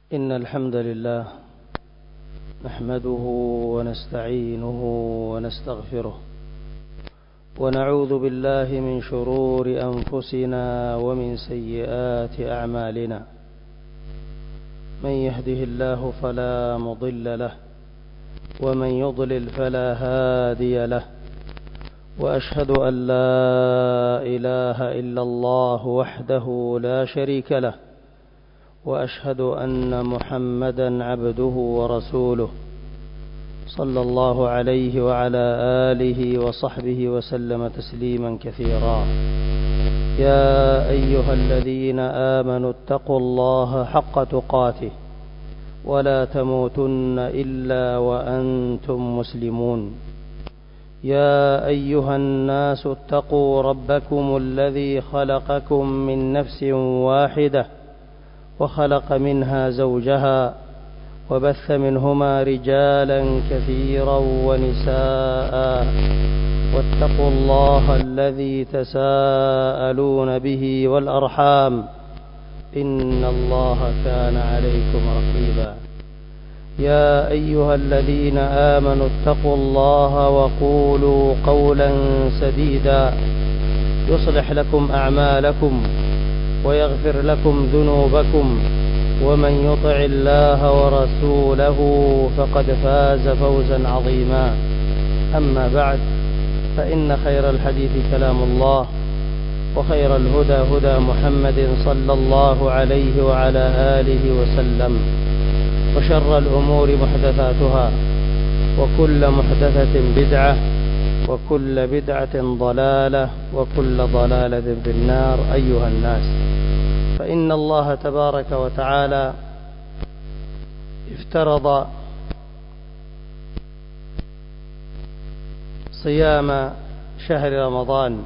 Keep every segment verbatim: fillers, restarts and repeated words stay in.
إن الحمد لله نحمده ونستعينه ونستغفره ونعوذ بالله من شرور أنفسنا ومن سيئات أعمالنا. من يهده الله فلا مضل له ومن يضلل فلا هادي له، وأشهد أن لا إله إلا الله وحده لا شريك له، وأشهد أن محمدا عبده ورسوله صلى الله عليه وعلى آله وصحبه وسلم تسليما كثيرا. يا أيها الذين آمنوا اتقوا الله حق تقاته ولا تموتن إلا وأنتم مسلمون. يا أيها الناس اتقوا ربكم الذي خلقكم من نفس واحدة وخلق منها زوجها وبث منهما رجالا كثيرا ونساء، واتقوا الله الذي تساءلون به والأرحام إن الله كان عليكم رقيبا. يا أيها الذين آمنوا اتقوا الله وقولوا قولا سديدا يصلح لكم أعمالكم ويغفر لكم ذنوبكم، ومن يطع الله ورسوله فقد فاز فوزا عظيما. أما بعد، فإن خير الحديث كلام الله، وخير الهدى هدى محمد صلى الله عليه وعلى آله وسلم، وشر الأمور محدثاتها، وكل محدثة بدعة، وكل بدعة ضلالة، وكل ضلالة في النار. أيها الناس، فإن الله تبارك وتعالى افترض صيام شهر رمضان،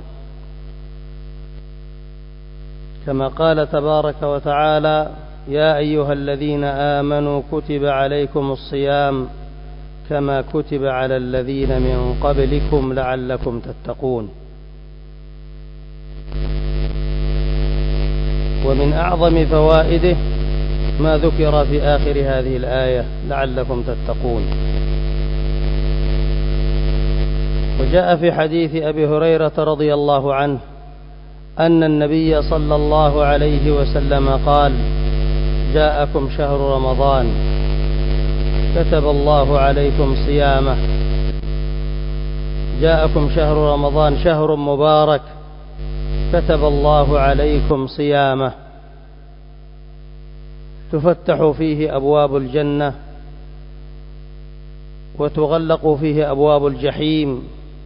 كما قال تبارك وتعالى: يا أيها الذين آمنوا كتب عليكم الصيام كما كتب على الذين من قبلكم لعلكم تتقون. ومن أعظم فوائده ما ذكر في آخر هذه الآية: لعلكم تتقون. وجاء في حديث أبي هريرة رضي الله عنه أن النبي صلى الله عليه وسلم قال: جاءكم شهر رمضان كتب الله عليكم صيامه. جاءكم شهر رمضان شهر مبارك كتب الله عليكم صيامه، تفتح فيه أبواب الجنة وتغلق فيه أبواب الجحيم،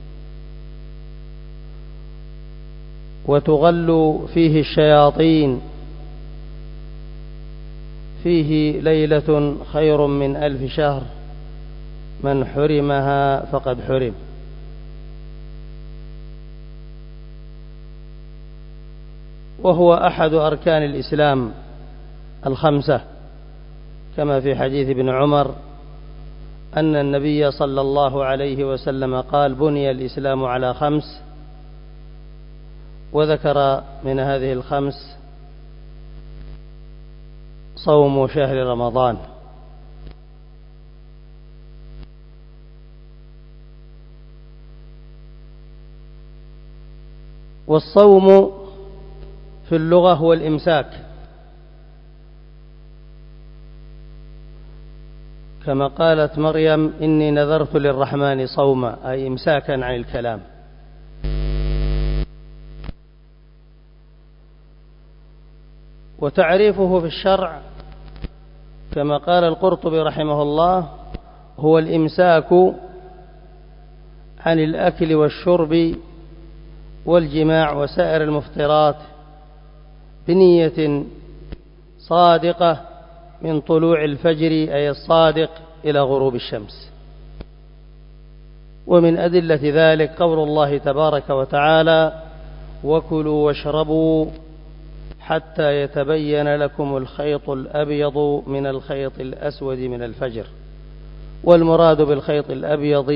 وتغل فيه الشياطين، فيه ليلة خير من ألف شهر، من حرمها فقد حرم. وهو أحد أركان الإسلام الخمسة، كما في حديث ابن عمر أن النبي صلى الله عليه وسلم قال: بني الإسلام على خمس، وذكر من هذه الخمس صوم شهر رمضان. والصوم في اللغة هو الإمساك، كما قالت مريم: إني نذرت للرحمن صوما، أي إمساكا عن الكلام. وتعريفه في الشرع كما قال القرطبي رحمه الله: هو الإمساك عن الأكل والشرب والجماع وسائر المفطرات بنية صادقة من طلوع الفجر أي الصادق إلى غروب الشمس. ومن أدلة ذلك قول الله تبارك وتعالى: وكلوا واشربوا حتى يتبين لكم الخيط الأبيض من الخيط الأسود من الفجر. والمراد بالخيط الأبيض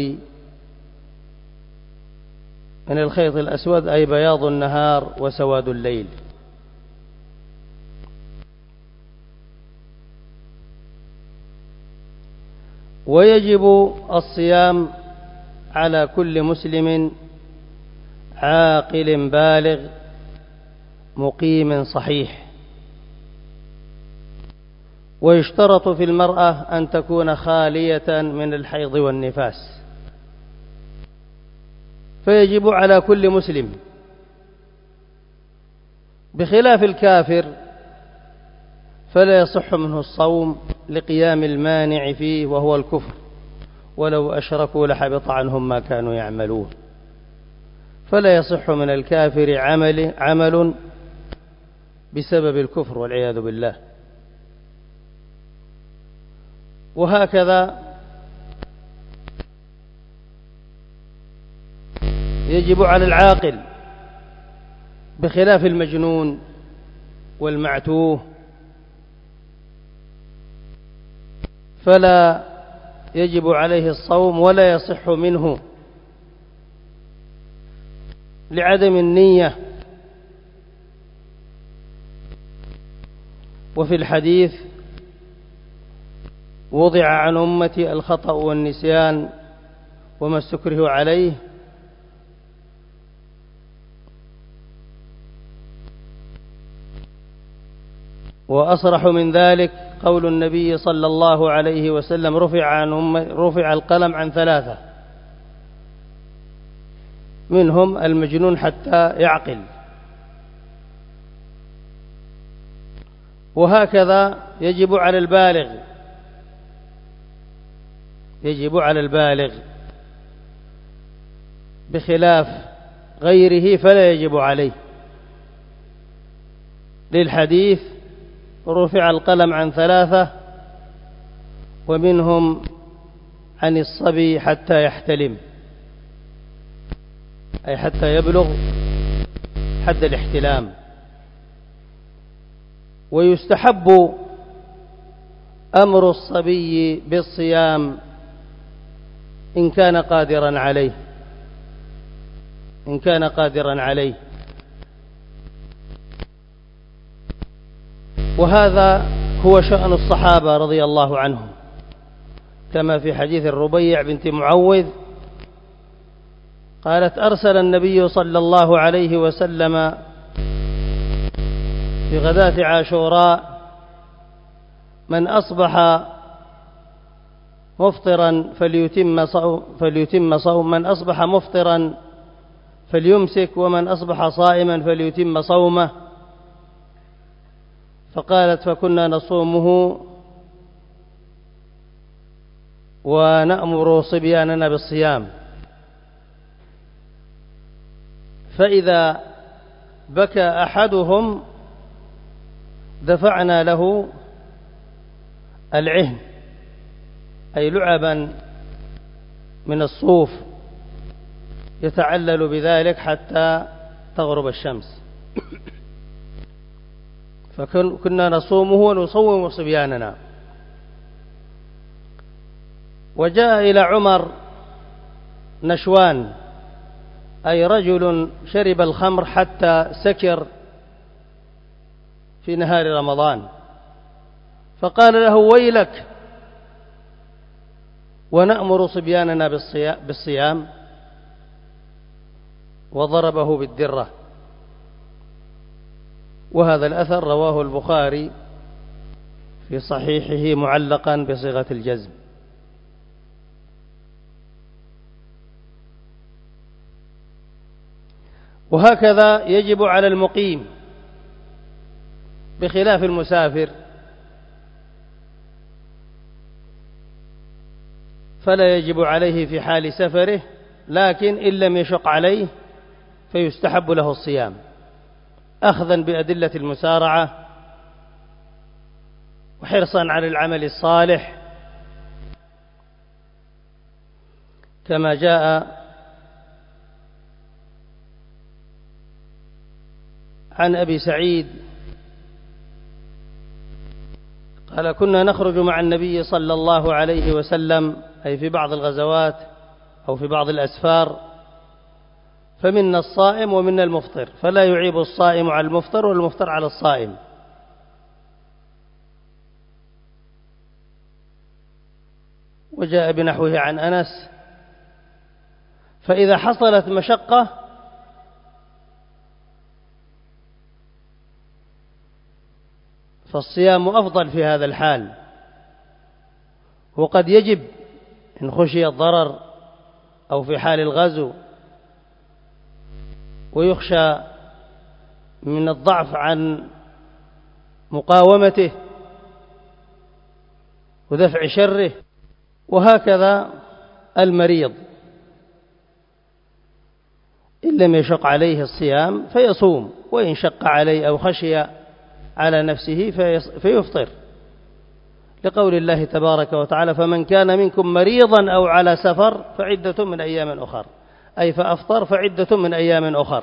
من الخيط الأسود أي بياض النهار وسواد الليل. ويجب الصيام على كل مسلم عاقل بالغ مقيم صحيح، ويشترط في المرأة أن تكون خالية من الحيض والنفاس، فيجب على كل مسلم، بخلاف الكافر فلا يصح منه الصوم لقيام المانع فيه وهو الكفر، ولو أشركوا لحبط عنهم ما كانوا يعملون، فلا يصح من الكافر عمل, عمل بسبب الكفر والعياذ بالله. وهكذا يجب على العاقل بخلاف المجنون والمعتوه، فلا يجب عليه الصوم ولا يصح منه لعدم النية. وفي الحديث وضع عن أمتي الخطأ والنسيان وما استكره عليه، وأصرح من ذلك قول النبي صلى الله عليه وسلم رفع, عن أم رفع القلم عن ثلاثة، منهم المجنون حتى يعقل. وهكذا يجب على البالغ يجب على البالغ بخلاف غيره فلا يجب عليه، للحديث رفع القلم عن ثلاثة، ومنهم عن الصبي حتى يحتلم، أي حتى يبلغ حد الاحتلام. ويستحب أمر الصبي بالصيام إن كان قادرا عليه إن كان قادرا عليه وهذا هو شأن الصحابة رضي الله عنهم، كما في حديث الربيع بنت معوذ قالت أرسل النبي صلى الله عليه وسلم في غداة عاشوراء من أصبح مفطرا فليتم صوم فليتم صوم من أصبح مفطرا فليمسك، ومن أصبح صائما فليتم صومه. فقالت فكنا نصومه ونأمر صبياننا بالصيام، فإذا بكى أحدهم دفعنا له العهن، أي لعبا من الصوف يتعلل بذلك حتى تغرب الشمس، فكنا نصومه ونصوم صبياننا. وجاء إلى عمر نشوان، أي رجل شرب الخمر حتى سكر في نهار رمضان، فقال له ويلك ونأمر صبياننا بالصيام، وضربه بالدرة. وهذا الأثر رواه البخاري في صحيحه معلقا بصيغة الجزم. وهكذا يجب على المقيم بخلاف المسافر، فلا يجب عليه في حال سفره، لكن إن لم يشق عليه فيستحب له الصيام أخذا بأدلة المسارعة وحرصا على العمل الصالح، كما جاء عن أبي سعيد قال كنا نخرج مع النبي صلى الله عليه وسلم، أي في بعض الغزوات أو في بعض الأسفار، فمنا الصائم ومنا المفطر، فلا يعيب الصائم على المفطر والمفطر على الصائم. وجاء بنحوه عن أنس. فإذا حصلت مشقة فالصيام أفضل في هذا الحال، وقد يجب إن خشي الضرر أو في حال الغزو ويخشى من الضعف عن مقاومته ودفع شره. وهكذا المريض إن لم يشق عليه الصيام فيصوم، وإن شق عليه أو خشي على نفسه فيفطر، لقول الله تبارك وتعالى: فمن كان منكم مريضا أو على سفر فعدة من أيام أخر، أي فأفطر فعدة من أيام أخر.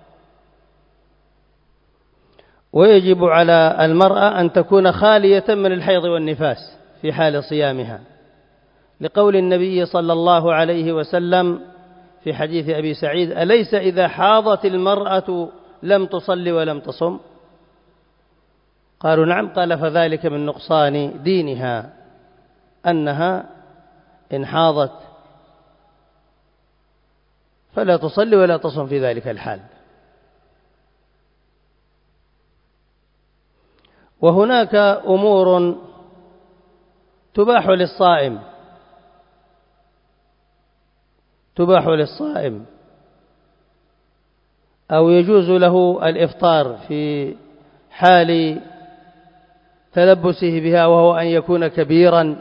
ويجب على المرأة أن تكون خالية من الحيض والنفاس في حال صيامها، لقول النبي صلى الله عليه وسلم في حديث أبي سعيد: أليس إذا حاضت المرأة لم تصل ولم تصم؟ قالوا: نعم. قال: فذلك من نقصان دينها، أنها إن حاضت فلا تصلي ولا تصم في ذلك الحال. وهناك أمور تباح للصائم تباح للصائم أو يجوز له الإفطار في حال تلبسه بها، وهو أن يكون كبيرا،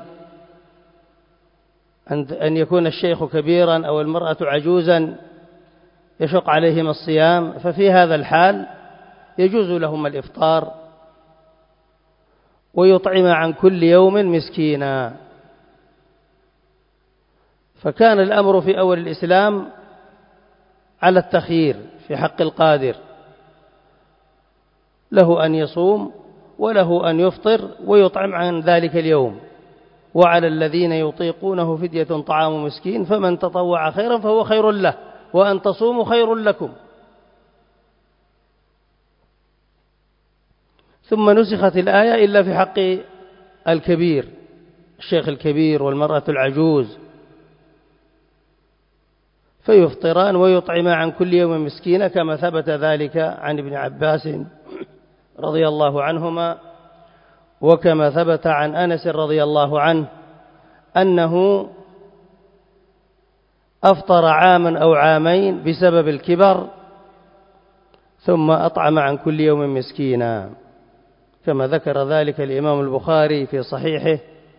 أن يكون الشيخ كبيرا أو المرأة عجوزا يشق عليهم الصيام، ففي هذا الحال يجوز لهم الإفطار ويطعم عن كل يوم مسكينا. فكان الأمر في أول الإسلام على التخيير في حق القادر، له أن يصوم وله أن يفطر ويطعم عن ذلك اليوم، وعلى الذين يطيقونه فدية طعام مسكين، فمن تطوع خيرا فهو خير له، وأن تصوموا خير لكم. ثم نسخت الآية إلا في حق الكبير، الشيخ الكبير والمرأة العجوز، فيفطران ويطعمان عن كل يوم مسكينا، كما ثبت ذلك عن ابن عباس رضي الله عنهما، وكما ثبت عن أنس رضي الله عنه أنه أفطر عاما أو عامين بسبب الكبر ثم أطعم عن كل يوم مسكينا، كما ذكر ذلك الإمام البخاري في صحيحه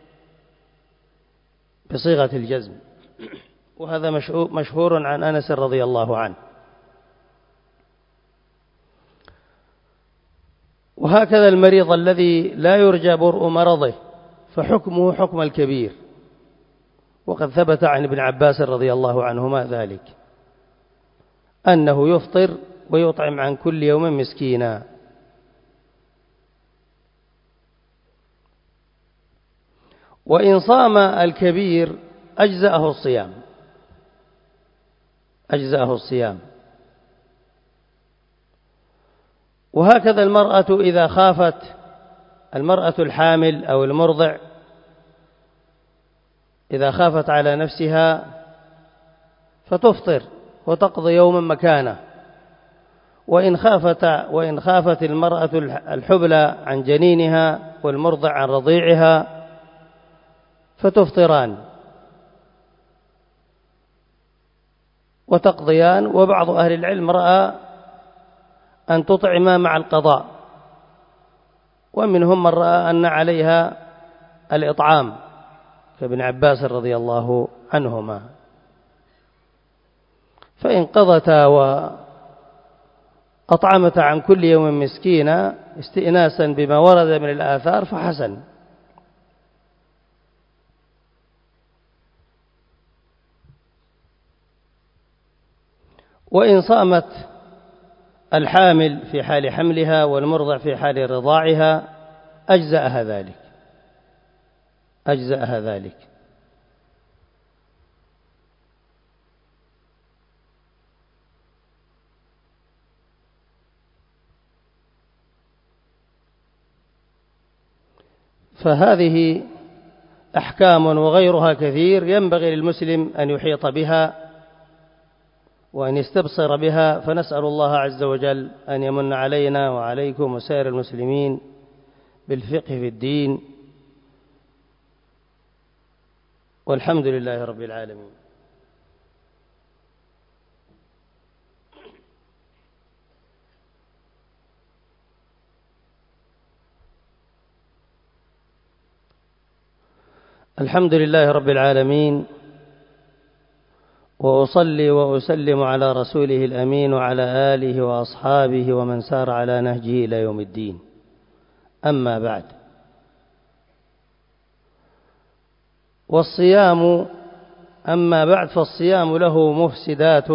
بصيغة الجزم، وهذا مشهور عن أنس رضي الله عنه. وهكذا المريض الذي لا يرجى برء مرضه فحكمه حكم الكبير، وقد ثبت عن ابن عباس رضي الله عنهما ذلك، أنه يفطر ويطعم عن كل يوم مسكينا. وإن صام الكبير أجزأه الصيام أجزأه الصيام وهكذا المرأة إذا خافت، المرأة الحامل أو المرضع إذا خافت على نفسها فتفطر وتقضي يوما مكانه. وإن خافت وإن خافت المرأة الحبلى عن جنينها والمرضع عن رضيعها فتفطران وتقضيان. وبعض أهل العلم رأى أن تطعما مع القضاء، ومنهم من رأى أن عليها الإطعام كابن عباس رضي الله عنهما. فإن قضتا وأطعمت عن كل يوم مسكينا استئناسا بما ورد من الآثار فحسن. وإن صامت الحامل في حال حملها والمرضع في حال رضاعها أجزأها ذلك أجزأها ذلك فهذه أحكام وغيرها كثير ينبغي للمسلم أن يحيط بها وأن يستبصر بها، فنسأل الله عز وجل أن يمن علينا وعليكم وسائر المسلمين بالفقه في الدين، والحمد لله رب العالمين. الحمد لله رب العالمين، وأصلي وأسلم على رسوله الأمين وعلى آله وأصحابه ومن سار على نهجه إلى يوم الدين. أما بعد، والصيام أما بعد فالصيام له مفسدات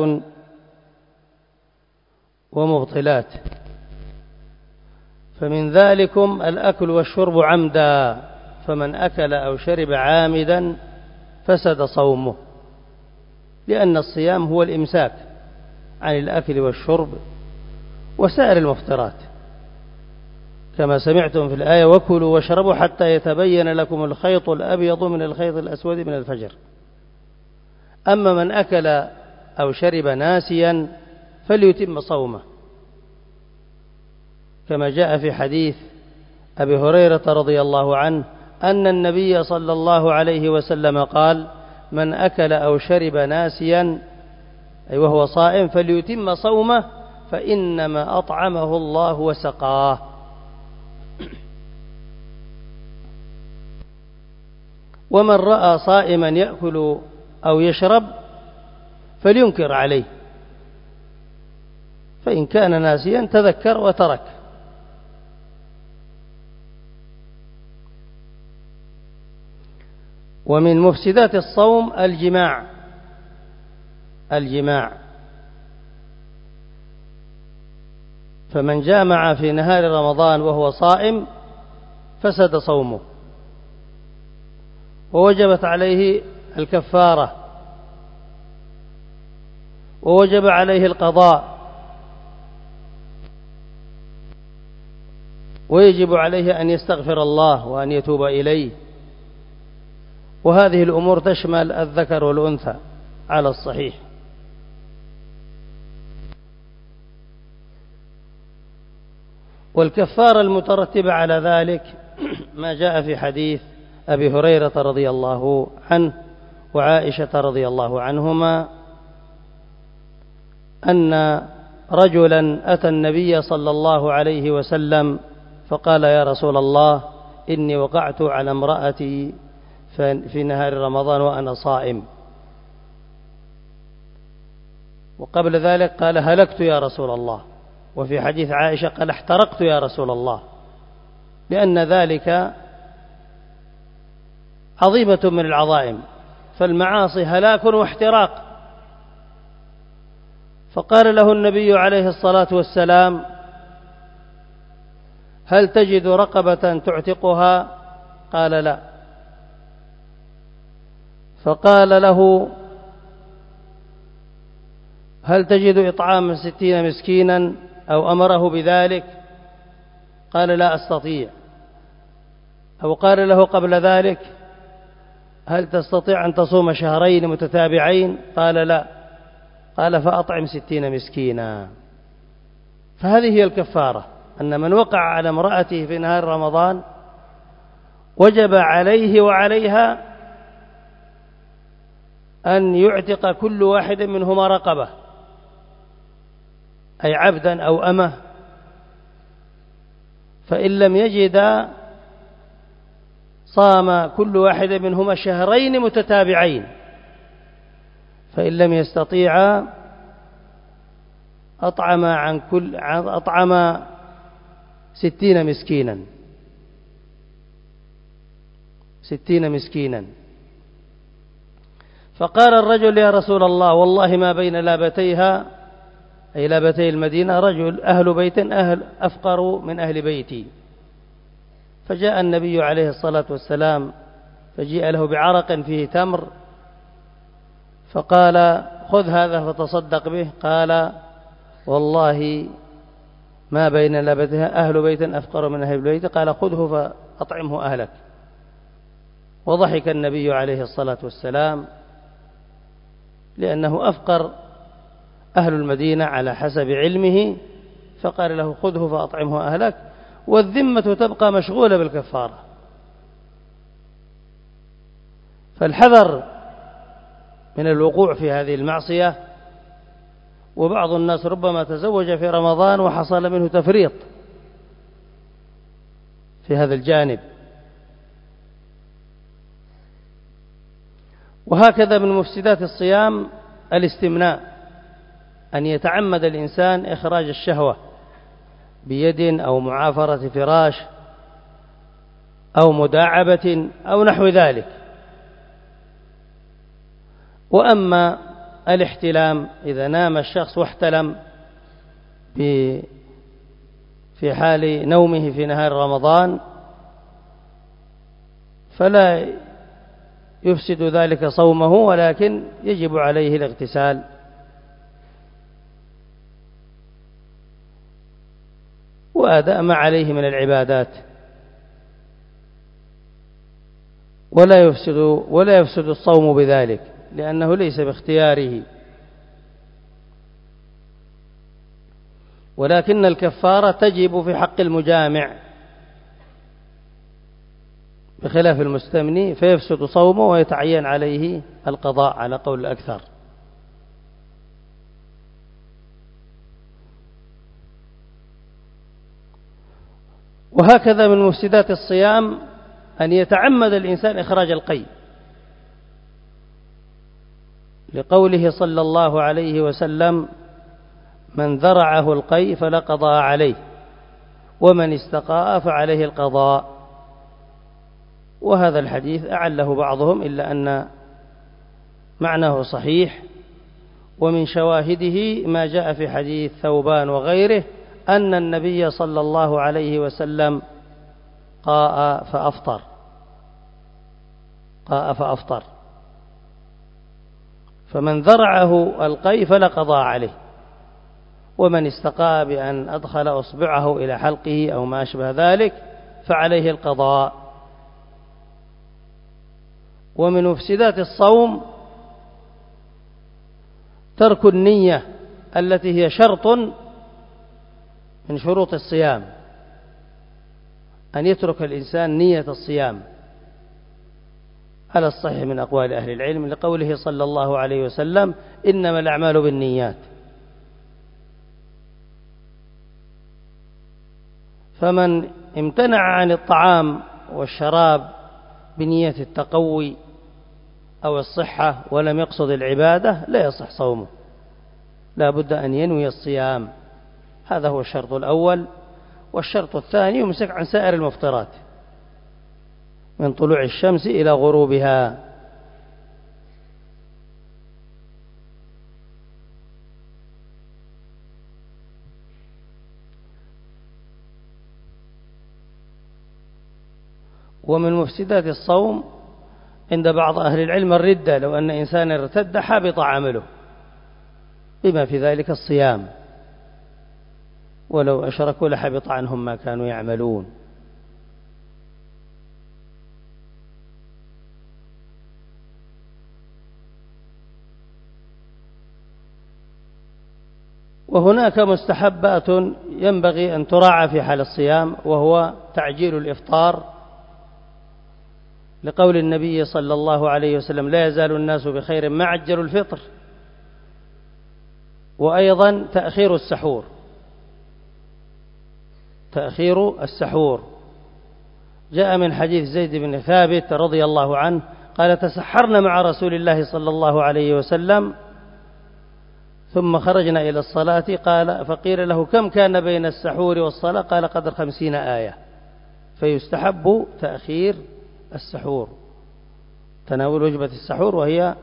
ومبطلات، فمن ذلكم الأكل والشرب عمدا، فمن أكل أو شرب عامدا فسد صومه، لأن الصيام هو الإمساك عن الأكل والشرب وسائر المفطرات، كما سمعتم في الآية: وكلوا واشربوا حتى يتبين لكم الخيط الأبيض من الخيط الأسود من الفجر. أما من أكل أو شرب ناسيا فليتم صومه، كما جاء في حديث أبي هريرة رضي الله عنه أن النبي صلى الله عليه وسلم قال: من أكل أو شرب ناسيا أي وهو صائم فليتم صومه، فإنما أطعمه الله وسقاه. ومن رأى صائما يأكل أو يشرب فلينكر عليه، فإن كان ناسيا تذكر وترك. ومن مفسدات الصوم الجماع الجماع فمن جامع في نهار رمضان وهو صائم فسد صومه، ووجبت عليه الكفارة، ووجب عليه القضاء، ويجب عليه أن يستغفر الله وأن يتوب إليه. وهذه الأمور تشمل الذكر والأنثى على الصحيح. والكفارة المترتبة على ذلك ما جاء في حديث أبي هريرة رضي الله عنه وعائشة رضي الله عنهما أن رجلا أتى النبي صلى الله عليه وسلم فقال: يا رسول الله، إني وقعت على امرأتي في نهار رمضان وأنا صائم. وقبل ذلك قال: هلكت يا رسول الله. وفي حديث عائشة قال: احترقت يا رسول الله، لأن ذلك عظيمة من العظائم، فالمعاصي هلاك واحتراق. فقال له النبي عليه الصلاة والسلام: هل تجد رقبة تعتقها؟ قال: لا. فقال له: هل تجد إطعام ستين مسكينا؟ أو أمره بذلك؟ قال: لا أستطيع. أو قال له قبل ذلك: هل تستطيع أن تصوم شهرين متتابعين؟ قال: لا. قال: فأطعم ستين مسكينا. فهذه هي الكفارة، أن من وقع على امرأته في نهار رمضان وجب عليه وعليها أن يعتق كل واحد منهما رقبة، أي عبدا أو أمة، فإن لم يجد صام كل واحد منهما شهرين متتابعين، فإن لم يستطيع أطعم عن كل أطعم ستين مسكينا ستين مسكينا. فقال الرجل: يا رسول الله، والله ما بين لابتيها أي لابتي المدينة رجل أهل بيت أهل أفقر من أهل بيتي. فجاء النبي عليه الصلاة والسلام فجيء له بعرق فيه تمر، فقال: خذ هذا فتصدق به. قال: والله ما بين لابتها أهل بيت أفقر من أهل بيتي. قال: خذه فأطعمه أهلك. وضحك النبي عليه الصلاة والسلام لأنه أفقر أهل المدينة على حسب علمه، فقال له خذه فأطعمه أهلك، والذمة تبقى مشغولة بالكفارة. فالحذر من الوقوع في هذه المعصية. وبعض الناس ربما تزوج في رمضان وحصل منه تفريط في هذا الجانب. وهكذا من مفسدات الصيام الاستمناء، أن يتعمد الإنسان إخراج الشهوة بيد أو معافرة فراش أو مداعبة أو نحو ذلك. وأما الاحتلام، إذا نام الشخص واحتلم في حال نومه في نهار رمضان فلا يفسد ذلك صومه، ولكن يجب عليه الاغتسال. وأداء ما عليه من العبادات، ولا يفسد ولا يفسد الصوم بذلك، لأنه ليس باختياره. ولكن الكفارة تجب في حق المجامع بخلاف المستمني، فيفسد صومه ويتعين عليه القضاء على قول الأكثر. وهكذا من مفسدات الصيام أن يتعمد الإنسان إخراج القيء، لقوله صلى الله عليه وسلم: من ذرعه القيء فلا قضاء عليه، ومن استقاء فعليه القضاء. وهذا الحديث أعله بعضهم، إلا أن معناه صحيح. ومن شواهده ما جاء في حديث ثوبان وغيره أن النبي صلى الله عليه وسلم قاء فأفطر قاء فأفطر فمن ذرعه القيء فلا قضاء عليه، ومن استقاء بأن أدخل أصبعه إلى حلقه أو ما أشبه ذلك فعليه القضاء. ومن مفسدات الصوم ترك النية التي هي شرط من شروط الصيام، أن يترك الإنسان نية الصيام على الصحيح من أقوال أهل العلم، لقوله صلى الله عليه وسلم: إنما الأعمال بالنيات. فمن امتنع عن الطعام والشراب بنية التقوي أو الصحة ولم يقصد العبادة لا يصح صومه، لا بد أن ينوي الصيام. هذا هو الشرط الأول. والشرط الثاني يمسك عن سائر المفطرات من طلوع الشمس إلى غروبها. ومن مفسدات الصوم عند بعض أهل العلم الردة، لو أن إنسان ارتد حبط عمله، بما في ذلك الصيام، ولو أشركوا لحبط عنهم ما كانوا يعملون. وهناك مستحبات ينبغي أن تراعى في حال الصيام، وهو تعجيل الإفطار، لقول النبي صلى الله عليه وسلم: لا يزال الناس بخير ما عجلوا الفطر. وأيضا تأخير السحور تأخير السحور جاء من حديث زيد بن ثابت رضي الله عنه قال: تسحرنا مع رسول الله صلى الله عليه وسلم ثم خرجنا إلى الصلاة، قال فقيل له: كم كان بين السحور والصلاة؟ قال: قدر خمسين آية. فيستحب تأخير السحور، تناول وجبة السحور، وهي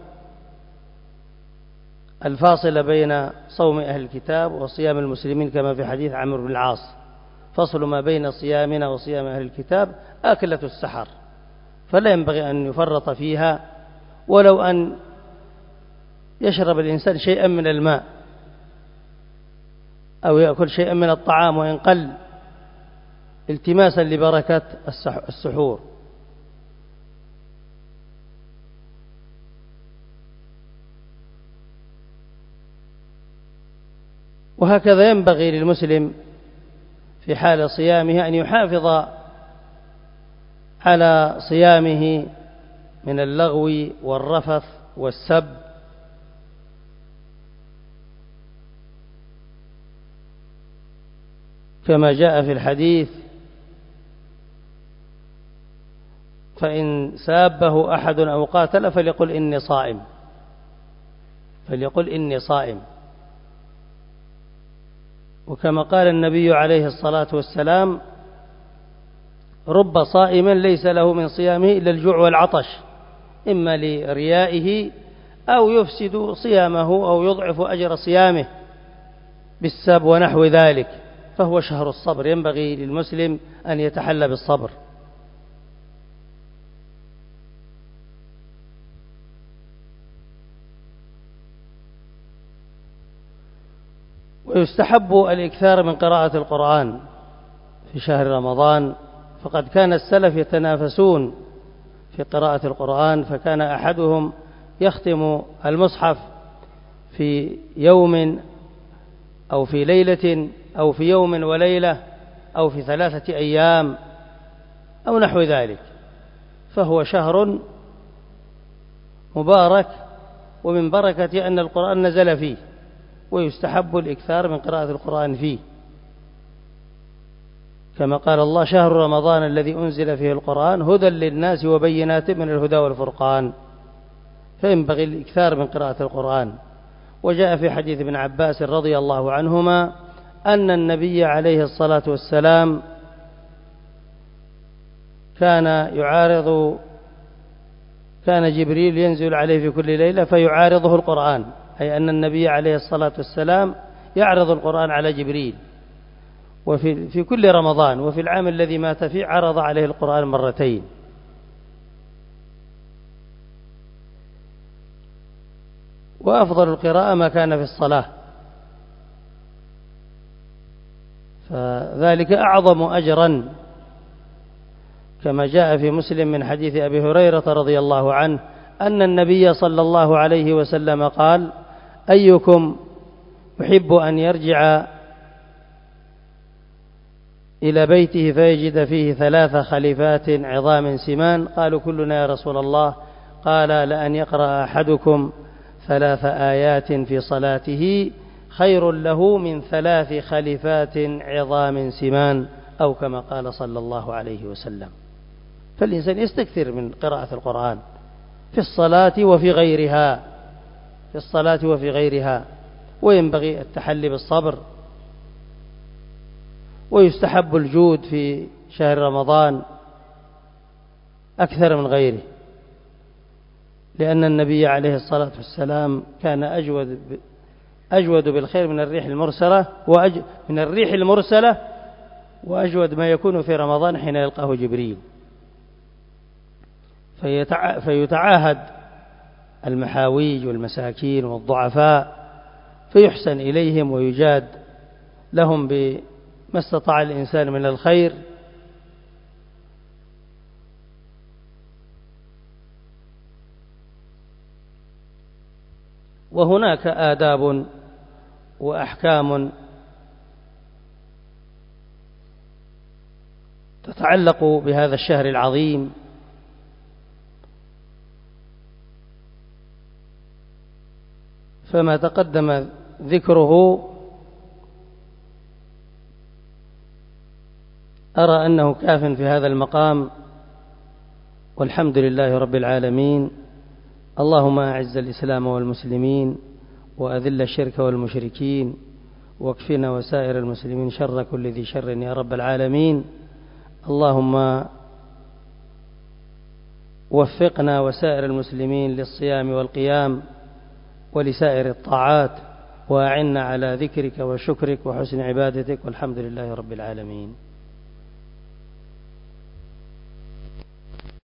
الفاصلة بين صوم أهل الكتاب وصيام المسلمين، كما في حديث عمرو بن العاص: فصل ما بين صيامنا وصيام أهل الكتاب أكلة السحر. فلا ينبغي أن يفرط فيها، ولو أن يشرب الإنسان شيئا من الماء أو يأكل شيئا من الطعام وإن قل، التماسا لبركة السحور. وهكذا ينبغي للمسلم في حال صيامه أن يحافظ على صيامه من اللغو والرفث والسب، كما جاء في الحديث: فإن سابه أحد أو قاتل فليقل إني صائم، فليقل إني صائم. وكما قال النبي عليه الصلاة والسلام: رب صائم ليس له من صيامه إلا الجوع والعطش، إما لريائه أو يفسد صيامه أو يضعف أجر صيامه بالسب ونحو ذلك، فهو شهر الصبر، ينبغي للمسلم أن يتحلى بالصبر. ويستحب الإكثار من قراءة القرآن في شهر رمضان، فقد كان السلف يتنافسون في قراءة القرآن، فكان أحدهم يختم المصحف في يوم أو في ليلة أو في يوم وليلة أو في ثلاثة أيام أو نحو ذلك، فهو شهر مبارك، ومن بركة أن القرآن نزل فيه، ويستحب الإكثار من قراءة القرآن فيه، كما قال الله: شهر رمضان الذي أنزل فيه القرآن هدى للناس وبينات من الهدى والفرقان، فينبغي الإكثار من قراءة القرآن. وجاء في حديث ابن عباس رضي الله عنهما أن النبي عليه الصلاة والسلام كان يعارض كان جبريل ينزل عليه في كل ليلة فيعارضه القرآن، أي أن النبي عليه الصلاة والسلام يعرض القرآن على جبريل، وفي في كل رمضان، وفي العام الذي مات فيه عرض عليه القرآن مرتين. وأفضل القراءة ما كان في الصلاة، فذلك أعظم أجرا، كما جاء في مسلم من حديث أبي هريرة رضي الله عنه أن النبي صلى الله عليه وسلم قال: أيكم يحب أن يرجع إلى بيته فيجد فيه ثلاث خليفات عظام سمان؟ قالوا: كلنا يا رسول الله. قال: لأن يقرأ أحدكم ثلاث آيات في صلاته خير له من ثلاث خليفات عظام سمان، أو كما قال صلى الله عليه وسلم. فالإنسان يستكثر من قراءة القرآن في الصلاة وفي غيرها، في الصلاة وفي غيرها، وينبغي التحلي بالصبر. ويستحب الجود في شهر رمضان أكثر من غيره، لأن النبي عليه الصلاة والسلام كان أجود أجود بالخير من الريح المرسلة وأج من الريح المرسلة وأجود ما يكون في رمضان حين يلقاه جبريل، فيتع... فيتعاهد المحاويج والمساكين والضعفاء، فيحسن إليهم ويجاد لهم بما استطاع الإنسان من الخير. وهناك آداب وأحكام تتعلق بهذا الشهر العظيم، فما تقدم ذكره أرى أنه كاف في هذا المقام، والحمد لله رب العالمين. اللهم أعز الإسلام والمسلمين، وأذل الشرك والمشركين، واكفنا وسائر المسلمين شر كل ذي شر يا رب العالمين. اللهم وفقنا وسائر المسلمين للصيام والقيام ولسائر الطاعات، وأعنا على ذكرك وشكرك وحسن عبادتك، والحمد لله رب العالمين.